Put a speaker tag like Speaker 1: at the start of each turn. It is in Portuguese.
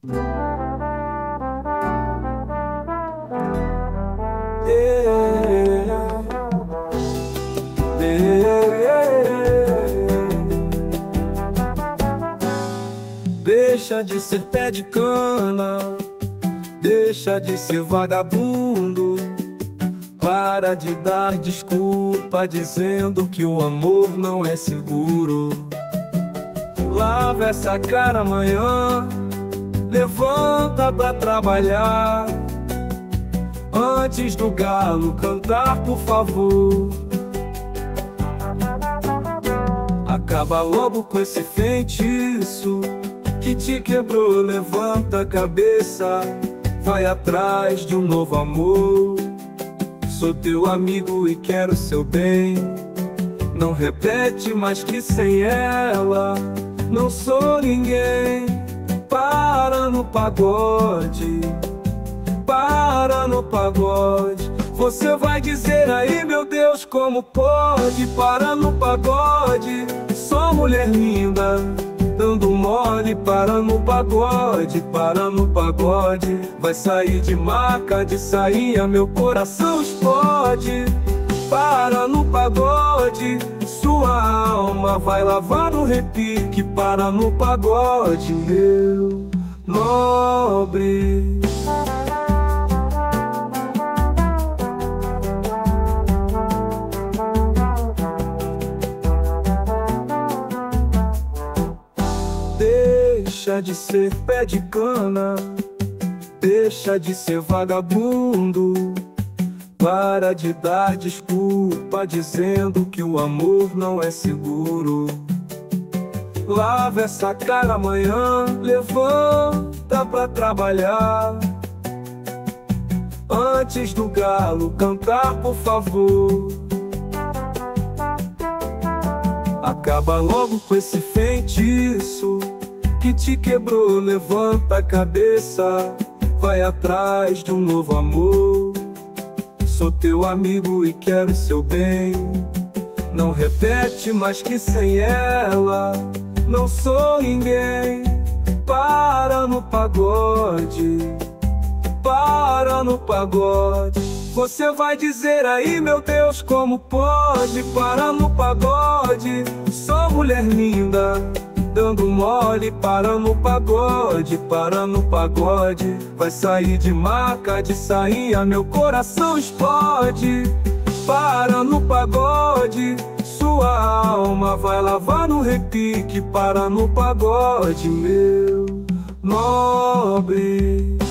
Speaker 1: Deixa de ser pé de cana, deixa de ser vagabundo. Para de dar desculpa dizendo que o amor não é seguro. Lava essa cara amanhã, levanta pra trabalhar. Antes do galo cantar, por favor. Acaba logo com esse feitiço que te quebrou. Levanta a cabeça, vai atrás de um novo amor. Sou teu amigo e quero seu bem. Não repete mais que sem ela não sou ninguém. Para no pagode, para no pagode. Você vai dizer aí, meu Deus, como pode? Para no pagode, só mulher linda dando mole. Para no pagode, para no pagode. Vai sair de maca, de sainha, meu coração explode. Para no pagode, sua alma vai lavar no repique. Para no pagode, meu nobre. Deixa de ser pé de cana, deixa de ser vagabundo. Para de dar desculpa dizendo que o amor não é seguro. Lava essa cara amanhã, levanta pra trabalhar. Antes do galo cantar, por favor. Acaba logo com esse feitiço que te quebrou. Levanta a cabeça, vai atrás de um novo amor. Sou teu amigo e quero seu bem. Não repete mais que sem ela não sou ninguém. Para no pagode, para no pagode. Você vai dizer aí, meu Deus, como pode? Para no pagode, só mulher linda dando mole. Para no pagode, para no pagode. Vai sair de maca, de sainha, meu coração explode. Para no pagode, sua alma vai lavar no repique. Para no pagode, meu nobre.